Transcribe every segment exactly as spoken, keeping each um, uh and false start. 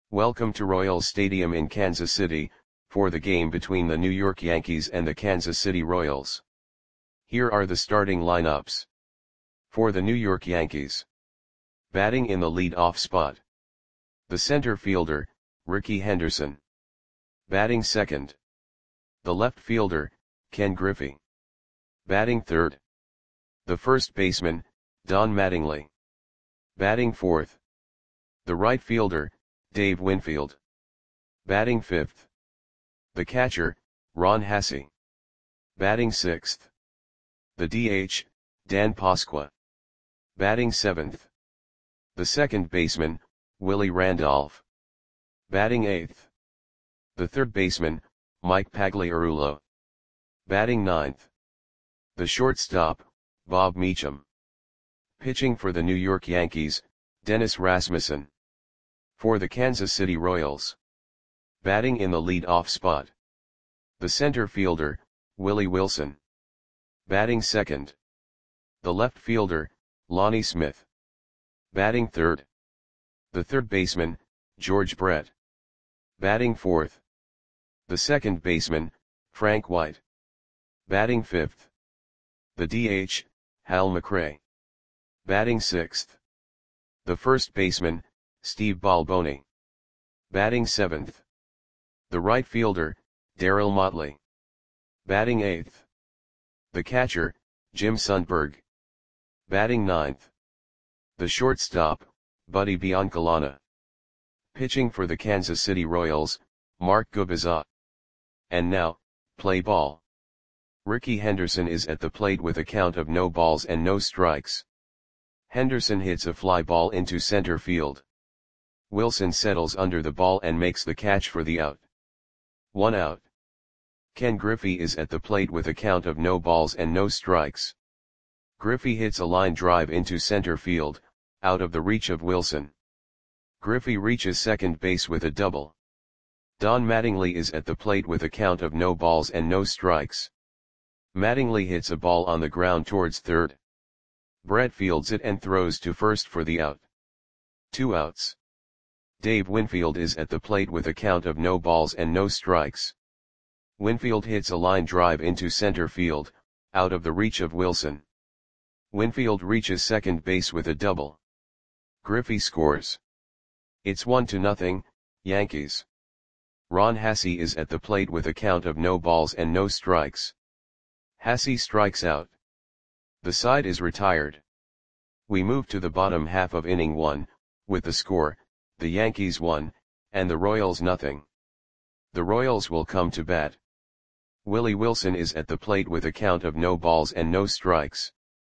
Welcome to Royals Stadium in Kansas City, for the game between the New York Yankees and the Kansas City Royals. Here are the starting lineups. For the New York Yankees. Batting in the lead-off spot. The center fielder, Rickey Henderson. Batting second. The left fielder, Ken Griffey. Batting third. The first baseman, Don Mattingly. Batting fourth. The right fielder, Dave Winfield. Batting fifth. The catcher, Ron Hassey. Batting sixth. The D H, Dan Pasqua. Batting seventh. The second baseman, Willie Randolph. Batting eighth. The third baseman, Mike Pagliarulo. Batting ninth. The shortstop, Bob Meacham. Pitching for the New York Yankees, Dennis Rasmussen. For the Kansas City Royals. Batting in the lead-off spot. The center fielder, Willie Wilson. Batting second. The left fielder, Lonnie Smith. Batting third. The third baseman, George Brett. Batting fourth. The second baseman, Frank White. Batting fifth. The D H, Hal McRae. Batting sixth. The first baseman, Steve Balboni. Batting seventh. The right fielder, Darryl Motley. Batting eighth. The catcher, Jim Sundberg. Batting ninth. The shortstop, Buddy Biancalana. Pitching for the Kansas City Royals, Mark Gubicza. And now, play ball. Rickey Henderson is at the plate with a count of no balls and no strikes. Henderson hits a fly ball into center field. Wilson settles under the ball and makes the catch for the out. One out. Ken Griffey is at the plate with a count of no balls and no strikes. Griffey hits a line drive into center field, out of the reach of Wilson. Griffey reaches second base with a double. Don Mattingly is at the plate with a count of no balls and no strikes. Mattingly hits a ball on the ground towards third. Brett fields it and throws to first for the out. Two outs. Dave Winfield is at the plate with a count of no balls and no strikes. Winfield hits a line drive into center field, out of the reach of Wilson. Winfield reaches second base with a double. Griffey scores. It's one to nothing, Yankees. Ron Hassey is at the plate with a count of no balls and no strikes. Hassey strikes out. The side is retired. We move to the bottom half of inning one, with the score, the Yankees one, and the Royals nothing. The Royals will come to bat. Willie Wilson is at the plate with a count of no balls and no strikes.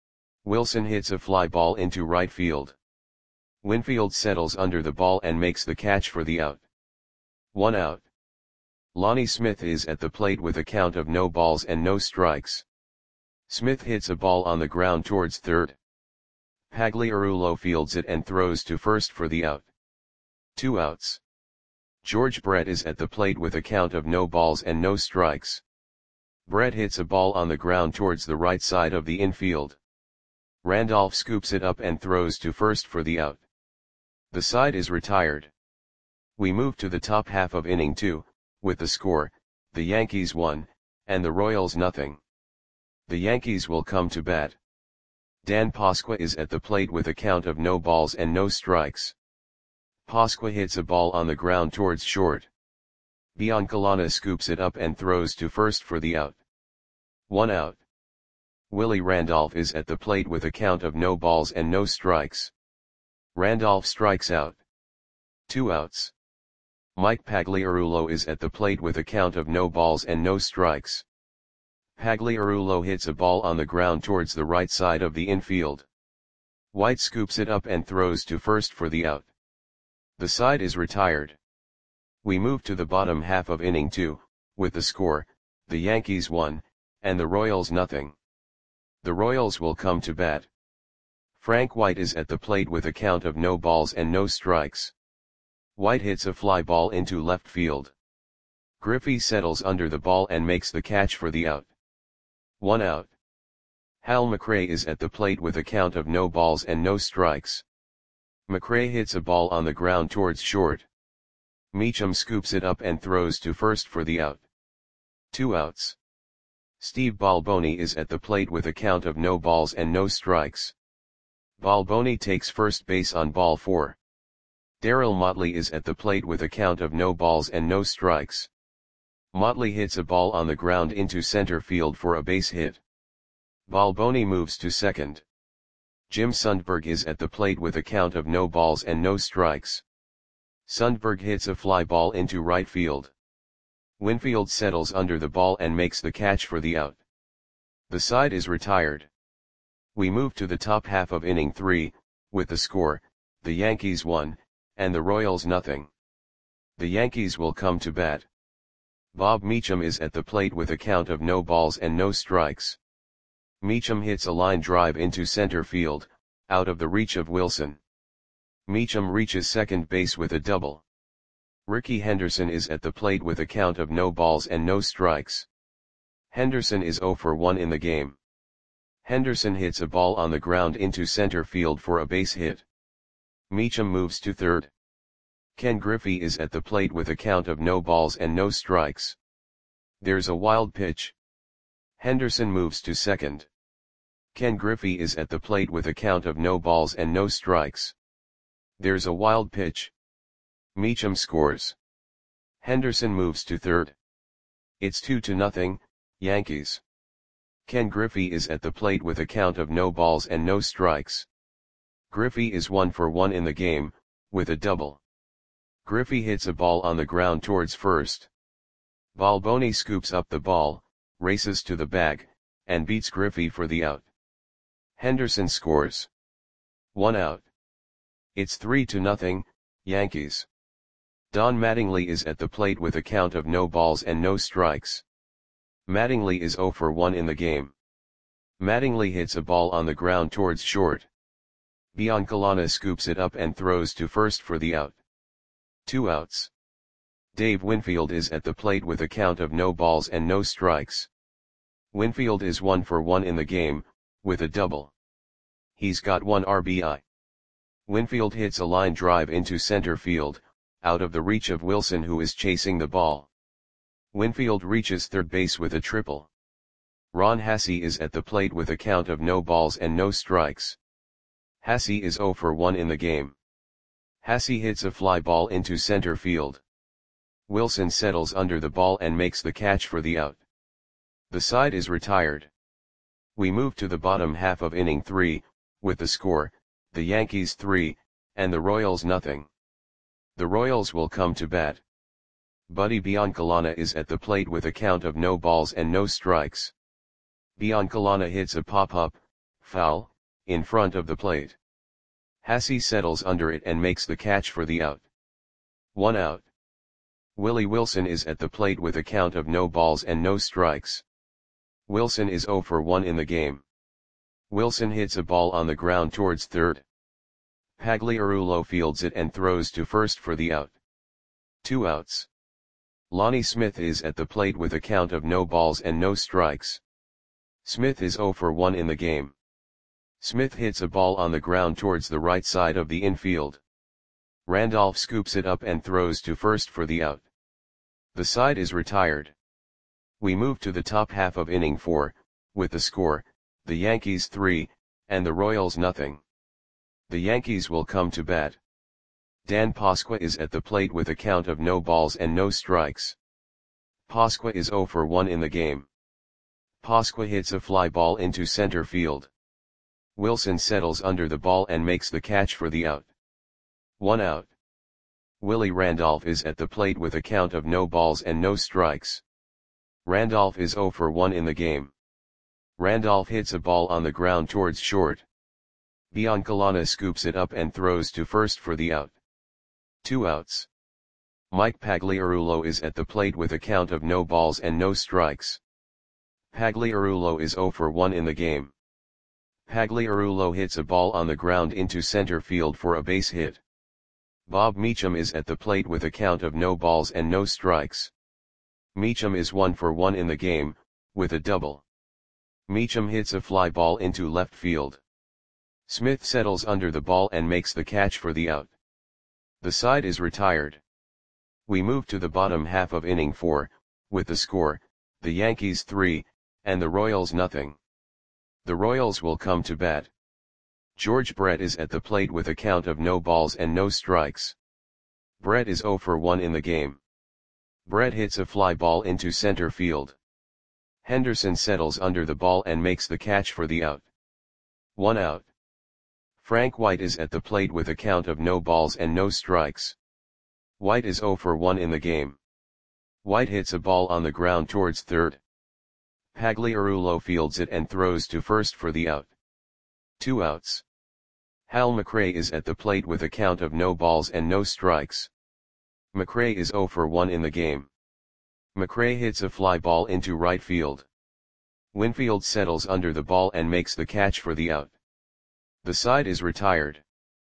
Wilson hits a fly ball into right field. Winfield settles under the ball and makes the catch for the out. One out. Lonnie Smith is at the plate with a count of no balls and no strikes. Smith hits a ball on the ground towards third. Pagliarulo fields it and throws to first for the out. Two outs. George Brett is at the plate with a count of no balls and no strikes. Brett hits a ball on the ground towards the right side of the infield. Randolph scoops it up and throws to first for the out. The side is retired. We move to the top half of inning two, with the score, the Yankees one, and the Royals nothing. The Yankees will come to bat. Dan Pasqua is at the plate with a count of no balls and no strikes. Pasqua hits a ball on the ground towards short. Biancalana scoops it up and throws to first for the out. One out. Willie Randolph is at the plate with a count of no balls and no strikes. Randolph strikes out. Two outs. Mike Pagliarulo is at the plate with a count of no balls and no strikes. Pagliarulo hits a ball on the ground towards the right side of the infield. White scoops it up and throws to first for the out. The side is retired. We move to the bottom half of inning two, with the score, the Yankees one, and the Royals nothing. The Royals will come to bat. Frank White is at the plate with a count of no balls and no strikes. White hits a fly ball into left field. Griffey settles under the ball and makes the catch for the out. One out. Hal McRae is at the plate with a count of no balls and no strikes. McRae hits a ball on the ground towards short. Meacham scoops it up and throws to first for the out. Two outs. Steve Balboni is at the plate with a count of no balls and no strikes. Balboni takes first base on ball four. Darryl Motley is at the plate with a count of no balls and no strikes. Motley hits a ball on the ground into center field for a base hit. Balboni moves to second. Jim Sundberg is at the plate with a count of no balls and no strikes. Sundberg hits a fly ball into right field. Winfield settles under the ball and makes the catch for the out. The side is retired. We move to the top half of inning three, with the score, the Yankees one, and the Royals nothing. The Yankees will come to bat. Bob Meacham is at the plate with a count of no balls and no strikes. Meacham hits a line drive into center field, out of the reach of Wilson. Meacham reaches second base with a double. Rickey Henderson is at the plate with a count of no balls and no strikes. Henderson is oh for one in the game. Henderson hits a ball on the ground into center field for a base hit. Meacham moves to third. Ken Griffey is at the plate with a count of no balls and no strikes. There's a wild pitch. Henderson moves to second. Ken Griffey is at the plate with a count of no balls and no strikes. There's a wild pitch. Meacham scores. Henderson moves to third. It's two to nothing, Yankees. Ken Griffey is at the plate with a count of no balls and no strikes. Griffey is one for one in the game, with a double. Griffey hits a ball on the ground towards first. Balboni scoops up the ball, races to the bag, and beats Griffey for the out. Henderson scores. One out. It's three to nothing, Yankees. Don Mattingly is at the plate with a count of no balls and no strikes. Mattingly is oh for one in the game. Mattingly hits a ball on the ground towards short. Biancalana scoops it up and throws to first for the out. Two outs. Dave Winfield is at the plate with a count of no balls and no strikes. Winfield is one for one in the game, with a double. He's got one R B I. Winfield hits a line drive into center field, out of the reach of Wilson who is chasing the ball. Winfield reaches third base with a triple. Ron Hassey is at the plate with a count of no balls and no strikes. Hassey is oh for one in the game. Hassey hits a fly ball into center field. Wilson settles under the ball and makes the catch for the out. The side is retired. We move to the bottom half of inning three, with the score, the Yankees three, and the Royals nothing. The Royals will come to bat. Buddy Biancalana is at the plate with a count of no balls and no strikes. Biancalana hits a pop-up, foul, in front of the plate. Hassey settles under it and makes the catch for the out. One out. Willie Wilson is at the plate with a count of no balls and no strikes. Wilson is oh for one in the game. Wilson hits a ball on the ground towards third. Pagliarulo fields it and throws to first for the out. Two outs. Lonnie Smith is at the plate with a count of no balls and no strikes. Smith is oh for one in the game. Smith hits a ball on the ground towards the right side of the infield. Randolph scoops it up and throws to first for the out. The side is retired. We move to the top half of inning four, with the score, the Yankees three, and the Royals nothing. The Yankees will come to bat. Dan Pasqua is at the plate with a count of no balls and no strikes. Pasqua is oh for one in the game. Pasqua hits a fly ball into center field. Wilson settles under the ball and makes the catch for the out. One out. Willie Randolph is at the plate with a count of no balls and no strikes. Randolph is oh for one in the game. Randolph hits a ball on the ground towards short. Biancalana scoops it up and throws to first for the out. Two outs. Mike Pagliarulo is at the plate with a count of no balls and no strikes. Pagliarulo is oh for one in the game. Pagliarulo hits a ball on the ground into center field for a base hit. Bob Meacham is at the plate with a count of no balls and no strikes. Meacham is one for one in the game, with a double. Meacham hits a fly ball into left field. Smith settles under the ball and makes the catch for the out. The side is retired. We move to the bottom half of inning four, with the score, the Yankees three, and the Royals nothing. The Royals will come to bat. George Brett is at the plate with a count of no balls and no strikes. Brett is oh for one in the game. Brett hits a fly ball into center field. Henderson settles under the ball and makes the catch for the out. One out. Frank White is at the plate with a count of no balls and no strikes. White is oh for one in the game. White hits a ball on the ground towards third. Pagliarulo fields it and throws to first for the out. Two outs. Hal McRae is at the plate with a count of no balls and no strikes. McRae is oh for one in the game. McRae hits a fly ball into right field. Winfield settles under the ball and makes the catch for the out. The side is retired.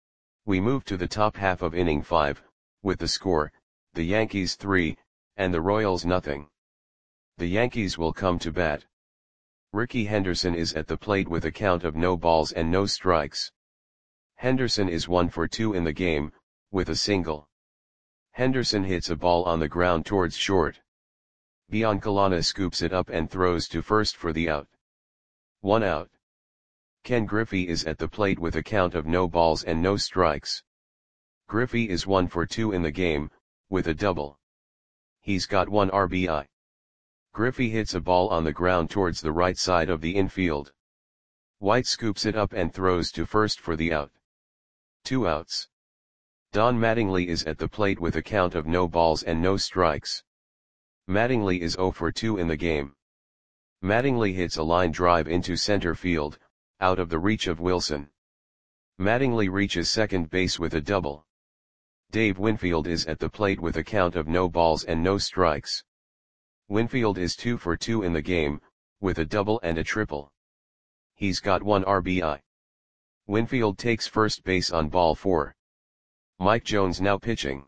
We move to the top half of inning five, with the score, the Yankees three, and the Royals nothing. The Yankees will come to bat. Rickey Henderson is at the plate with a count of no balls and no strikes. Henderson is one for two in the game, with a single. Henderson hits a ball on the ground towards short. Biancalana scoops it up and throws to first for the out. One out. Ken Griffey is at the plate with a count of no balls and no strikes. Griffey is one for two in the game, with a double. He's got one R B I. Griffey hits a ball on the ground towards the right side of the infield. White scoops it up and throws to first for the out. Two outs. Don Mattingly is at the plate with a count of no balls and no strikes. Mattingly is oh for two in the game. Mattingly hits a line drive into center field, out of the reach of Wilson. Mattingly reaches second base with a double. Dave Winfield is at the plate with a count of no balls and no strikes. Winfield is two for two in the game, with a double and a triple. He's got one R B I. Winfield takes first base on ball four. Mike Jones now pitching.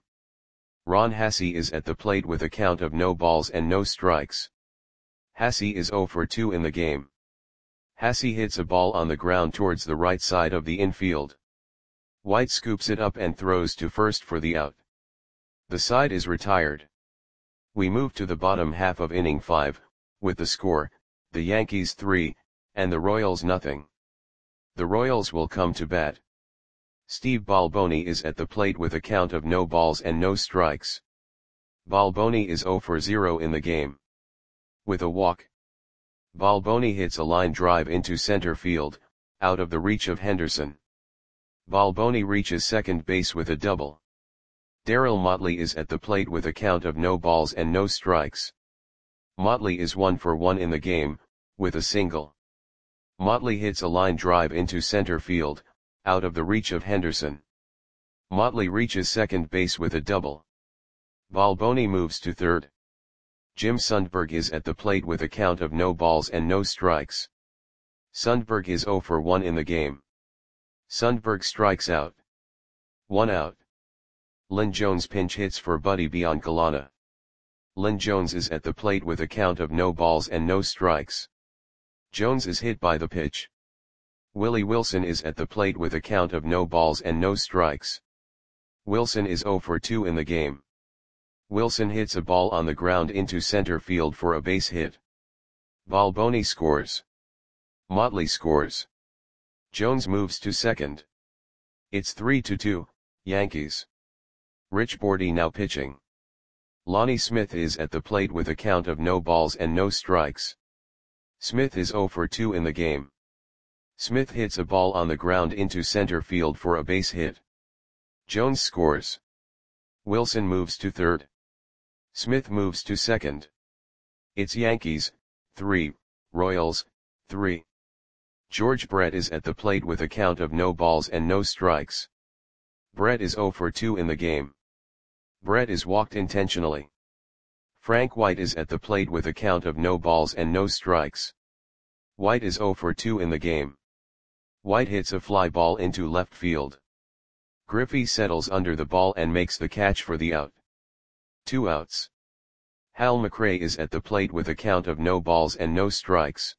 Ron Hassey is at the plate with a count of no balls and no strikes. Hassey is oh for two in the game. Hassey hits a ball on the ground towards the right side of the infield. White scoops it up and throws to first for the out. The side is retired. We move to the bottom half of inning five, with the score, the Yankees three, and the Royals nothing. The Royals will come to bat. Steve Balboni is at the plate with a count of no balls and no strikes. Balboni is oh for zero in the game. With a walk. Balboni hits a line drive into center field, out of the reach of Henderson. Balboni reaches second base with a double. Darryl Motley is at the plate with a count of no balls and no strikes. Motley is one for one in the game, with a single. Motley hits a line drive into center field, out of the reach of Henderson. Motley reaches second base with a double. Balboni moves to third. Jim Sundberg is at the plate with a count of no balls and no strikes. Sundberg is oh for one in the game. Sundberg strikes out. One out. Lynn Jones pinch hits for Buddy Biancalana. Lynn Jones is at the plate with a count of no balls and no strikes. Jones is hit by the pitch. Willie Wilson is at the plate with a count of no balls and no strikes. Wilson is oh for two in the game. Wilson hits a ball on the ground into center field for a base hit. Balboni scores. Motley scores. Jones moves to second. It's three to two, Yankees. Rich Bordy now pitching. Lonnie Smith is at the plate with a count of no balls and no strikes. Smith is oh for two in the game. Smith hits a ball on the ground into center field for a base hit. Jones scores. Wilson moves to third. Smith moves to second. It's Yankees, three, Royals, three. George Brett is at the plate with a count of no balls and no strikes. Brett is oh for two in the game. Brett is walked intentionally. Frank White is at the plate with a count of no balls and no strikes. White is oh for two in the game. White hits a fly ball into left field. Griffey settles under the ball and makes the catch for the out. Two outs. Hal McRae is at the plate with a count of no balls and no strikes.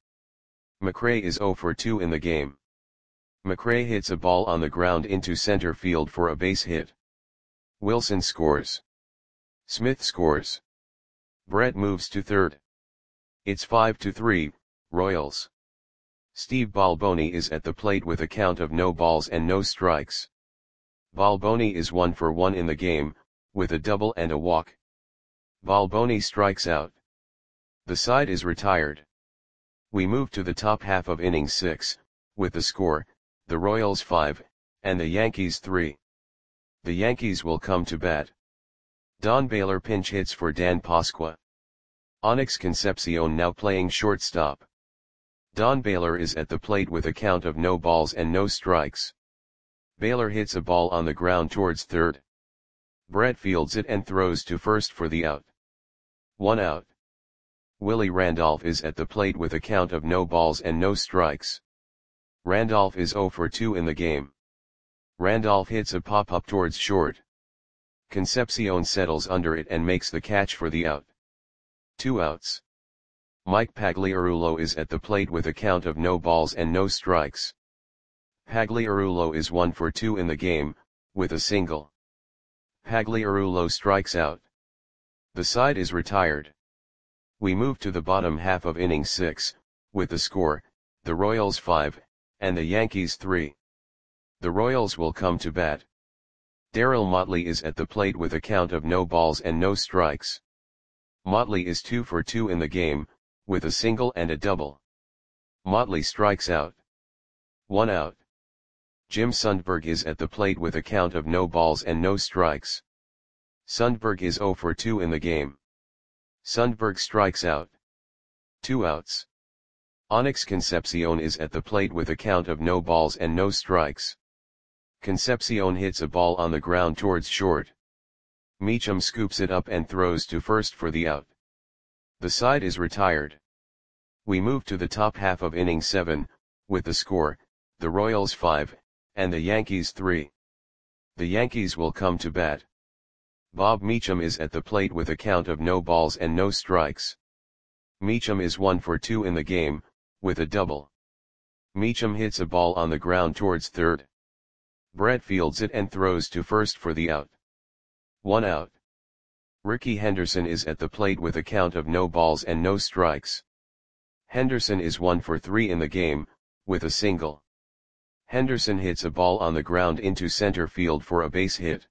McRae is oh for two in the game. McRae hits a ball on the ground into center field for a base hit. Wilson scores. Smith scores. Brett moves to third. It's five to three, Royals. Steve Balboni is at the plate with a count of no balls and no strikes. Balboni is one for one in the game, with a double and a walk. Balboni strikes out. The side is retired. We move to the top half of inning six, with the score, the Royals five, and the Yankees three. The Yankees will come to bat. Don Baylor pinch hits for Dan Pasqua. Onyx Concepcion now playing shortstop. Don Baylor is at the plate with a count of no balls and no strikes. Baylor hits a ball on the ground towards third. Brett fields it and throws to first for the out. One out. Willie Randolph is at the plate with a count of no balls and no strikes. Randolph is oh for two in the game. Randolph hits a pop-up towards short. Concepcion settles under it and makes the catch for the out. Two outs. Mike Pagliarulo is at the plate with a count of no balls and no strikes. Pagliarulo is one for two in the game, with a single. Pagliarulo strikes out. The side is retired. We move to the bottom half of inning six, with the score, the Royals five, and the Yankees three. The Royals will come to bat. Darryl Motley is at the plate with a count of no balls and no strikes. Motley is two for two in the game, with a single and a double. Motley strikes out. One out. Jim Sundberg is at the plate with a count of no balls and no strikes. Sundberg is oh for two in the game. Sundberg strikes out. Two outs. Onyx Concepcion is at the plate with a count of no balls and no strikes. Concepcion hits a ball on the ground towards short. Meacham scoops it up and throws to first for the out. The side is retired. We move to the top half of inning seven, with the score, the Royals five, and the Yankees three. The Yankees will come to bat. Bob Meacham is at the plate with a count of no balls and no strikes. Meacham is one for two in the game, with a double. Meacham hits a ball on the ground towards third. Brett fields it and throws to first for the out. One out. Ricky Henderson is at the plate with a count of no balls and no strikes. Henderson is one for three in the game, with a single. Henderson hits a ball on the ground into center field for a base hit.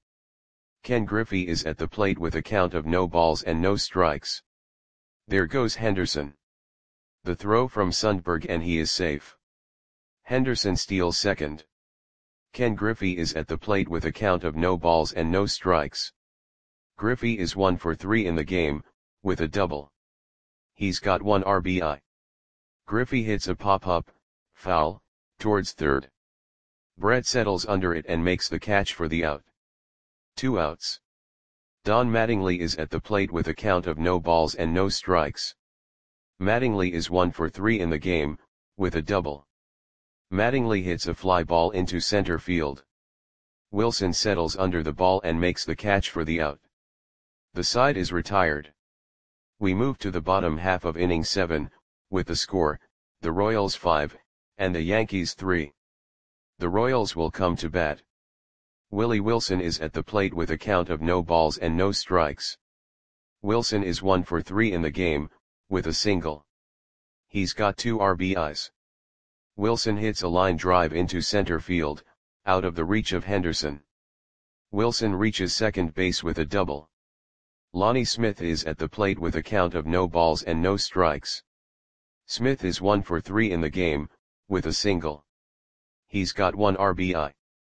Ken Griffey is at the plate with a count of no balls and no strikes. There goes Henderson. The throw from Sundberg and he is safe. Henderson steals second. Ken Griffey is at the plate with a count of no balls and no strikes. Griffey is one for three in the game, with a double. He's got one R B I. Griffey hits a pop-up, foul, towards third. Brett settles under it and makes the catch for the out. Two outs. Don Mattingly is at the plate with a count of no balls and no strikes. Mattingly is one for three in the game, with a double. Mattingly hits a fly ball into center field. Wilson settles under the ball and makes the catch for the out. The side is retired. We move to the bottom half of inning seven, with the score, the Royals five, and the Yankees three. The Royals will come to bat. Willie Wilson is at the plate with a count of no balls and no strikes. Wilson is one for three in the game, with a single. He's got two R B Is. Wilson hits a line drive into center field, out of the reach of Henderson. Wilson reaches second base with a double. Lonnie Smith is at the plate with a count of no balls and no strikes. Smith is one for three in the game, with a single. He's got one R B I.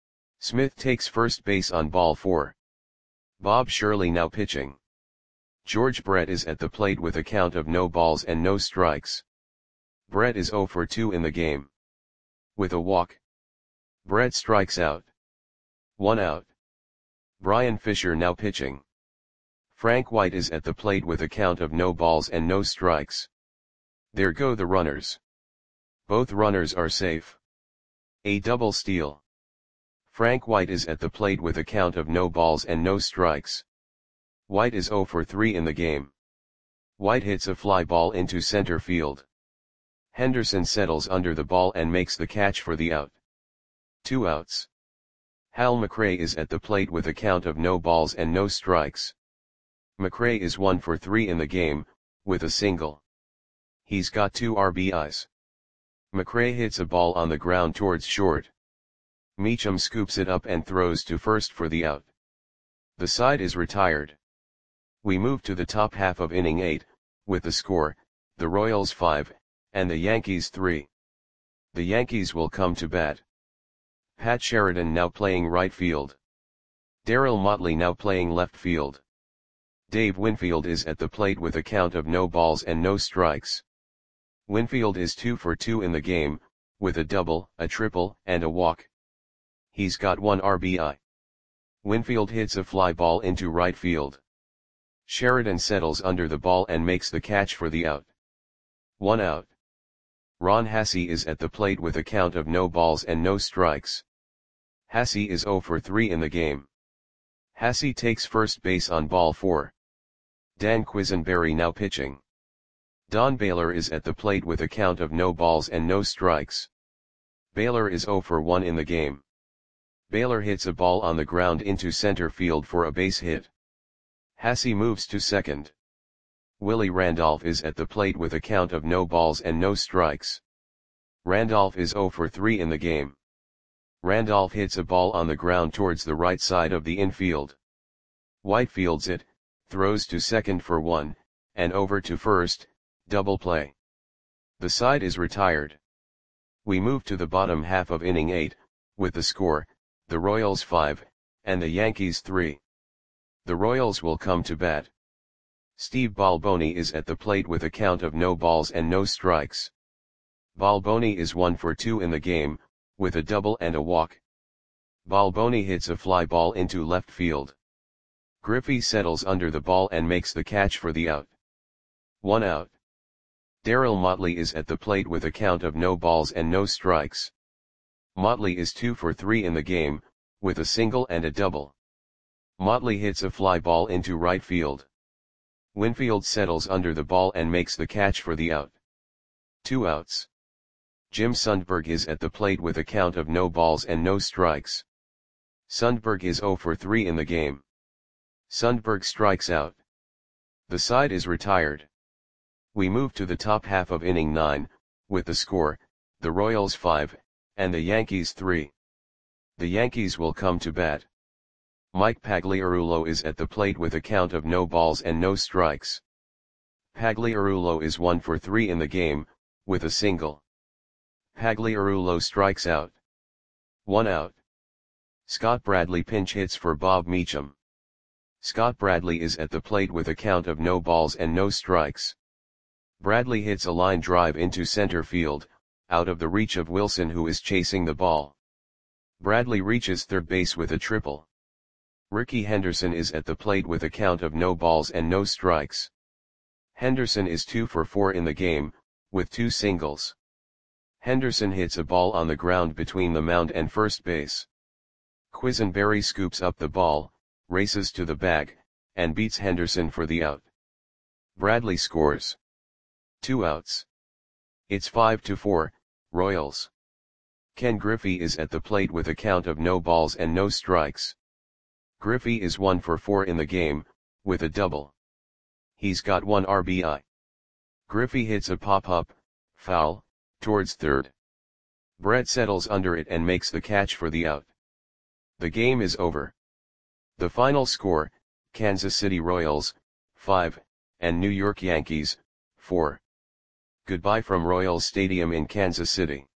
Smith takes first base on ball four. Bob Shirley now pitching. George Brett is at the plate with a count of no balls and no strikes. Brett is oh for two in the game. With a walk. Brett strikes out. One out. Brian Fisher now pitching. Frank White is at the plate with a count of no balls and no strikes. There go the runners. Both runners are safe. A double steal. Frank White is at the plate with a count of no balls and no strikes. White is oh for three in the game. White hits a fly ball into center field. Henderson settles under the ball and makes the catch for the out. Two outs. Hal McRae is at the plate with a count of no balls and no strikes. McRae is one for three in the game, with a single. He's got two R B Is. McRae hits a ball on the ground towards short. Meacham scoops it up and throws to first for the out. The side is retired. We move to the top half of inning eight, with the score, the Royals five, and the Yankees three. The Yankees will come to bat. Pat Sheridan now playing right field. Darryl Motley now playing left field. Dave Winfield is at the plate with a count of no balls and no strikes. Winfield is two for two in the game, with a double, a triple, and a walk. He's got one R B I. Winfield hits a fly ball into right field. Sheridan settles under the ball and makes the catch for the out. One out. Ron Hassey is at the plate with a count of no balls and no strikes. Hassey is zero for three in the game. Hassey takes first base on ball four. Dan Quisenberry now pitching. Don Baylor is at the plate with a count of no balls and no strikes. Baylor is zero for one in the game. Baylor hits a ball on the ground into center field for a base hit. Hassey moves to second. Willie Randolph is at the plate with a count of no balls and no strikes. Randolph is zero for three in the game. Randolph hits a ball on the ground towards the right side of the infield. White fields it, throws to second for one, and over to first, double play. The side is retired. We move to the bottom half of inning eight, with the score, the Royals five, and the Yankees three. The Royals will come to bat. Steve Balboni is at the plate with a count of no balls and no strikes. Balboni is one for two in the game, with a double and a walk. Balboni hits a fly ball into left field. Griffey settles under the ball and makes the catch for the out. One out. Darryl Motley is at the plate with a count of no balls and no strikes. Motley is two for three in the game, with a single and a double. Motley hits a fly ball into right field. Winfield settles under the ball and makes the catch for the out. Two outs. Jim Sundberg is at the plate with a count of no balls and no strikes. Sundberg is zero for three in the game. Sundberg strikes out. The side is retired. We move to the top half of inning nine, with the score, the Royals five, and the Yankees three. The Yankees will come to bat. Mike Pagliarulo is at the plate with a count of no balls and no strikes. Pagliarulo is one for three in the game, with a single. Pagliarulo strikes out. One out. Scott Bradley pinch hits for Bob Meacham. Scott Bradley is at the plate with a count of no balls and no strikes. Bradley hits a line drive into center field, out of the reach of Wilson, who is chasing the ball. Bradley reaches third base with a triple. Rickey Henderson is at the plate with a count of no balls and no strikes. Henderson is two for four in the game, with two singles. Henderson hits a ball on the ground between the mound and first base. Quisenberry scoops up the ball, races to the bag, and beats Henderson for the out. Bradley scores. Two outs. It's five to four, Royals. Ken Griffey is at the plate with a count of no balls and no strikes. Griffey is one for four in the game, with a double. He's got one R B I. Griffey hits a pop-up, foul, towards third. Brett settles under it and makes the catch for the out. The game is over. The final score, Kansas City Royals, five, and New York Yankees, four. Goodbye from Royals Stadium in Kansas City.